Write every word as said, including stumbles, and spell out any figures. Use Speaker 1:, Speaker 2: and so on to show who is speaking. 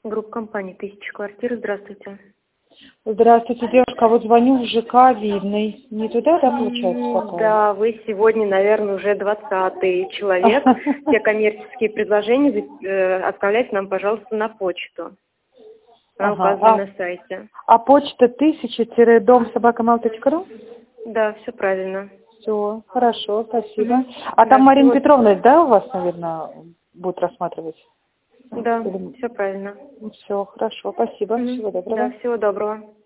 Speaker 1: Группа компании «Тысяча квартир». Здравствуйте.
Speaker 2: Здравствуйте, девушка. Вот звоню в ЖК Видный. Не туда, да, получается, попала?
Speaker 1: Да, вы сегодня, наверное, уже двадцатый человек. Все коммерческие предложения э, отправляйте нам, пожалуйста, на почту. Она
Speaker 2: Ага.
Speaker 1: указана
Speaker 2: А,
Speaker 1: на сайте.
Speaker 2: а почта тысяча дом собака мал точка ру?
Speaker 1: Да, все правильно.
Speaker 2: Все, хорошо, спасибо.
Speaker 1: Мгм.
Speaker 2: А
Speaker 1: Да,
Speaker 2: там Марина
Speaker 1: всего-
Speaker 2: Петровна, да, у вас, наверное, будет рассматривать?
Speaker 1: Да,
Speaker 2: Или-
Speaker 1: все правильно.
Speaker 2: Все, хорошо, спасибо.
Speaker 1: Мгм.
Speaker 2: Всего доброго.
Speaker 1: Да, всего доброго.